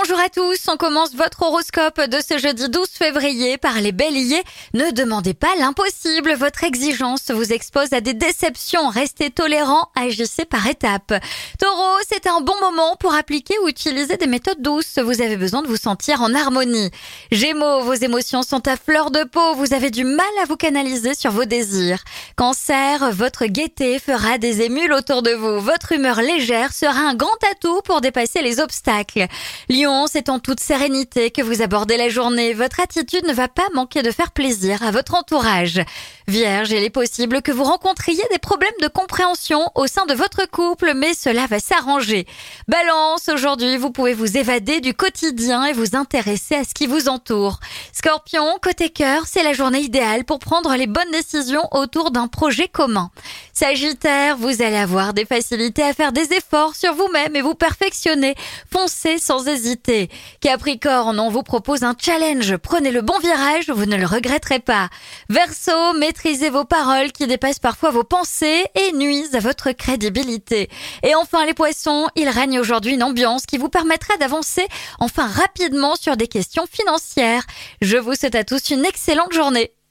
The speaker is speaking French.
Bonjour à tous, on commence votre horoscope de ce jeudi 12 février par les béliers. Ne demandez pas l'impossible, votre exigence vous expose à des déceptions, restez tolérants, agissez par étapes. Taureau, c'est un bon moment pour appliquer ou utiliser des méthodes douces, vous avez besoin de vous sentir en harmonie. Gémeaux, vos émotions sont à fleur de peau, vous avez du mal à vous canaliser sur vos désirs. Cancer, votre gaieté fera des émules autour de vous, votre humeur légère sera un grand atout pour dépasser les obstacles. Lion, c'est en toute sérénité que vous abordez la journée. Votre attitude ne va pas manquer de faire plaisir à votre entourage. Vierge, il est possible que vous rencontriez des problèmes de compréhension au sein de votre couple, mais cela va s'arranger. Balance, aujourd'hui, vous pouvez vous évader du quotidien et vous intéresser à ce qui vous entoure. Scorpion, côté cœur, c'est la journée idéale pour prendre les bonnes décisions autour d'un projet commun. Sagittaire, vous allez avoir des facilités à faire des efforts sur vous-même et vous perfectionner. Foncez sans hésiter. Capricorne, on vous propose un challenge. Prenez le bon virage, vous ne le regretterez pas. Verseau, maîtrisez vos paroles qui dépassent parfois vos pensées et nuisent à votre crédibilité. Et enfin les poissons, il règne aujourd'hui une ambiance qui vous permettra d'avancer enfin rapidement sur des questions financières. Je vous souhaite à tous une excellente journée.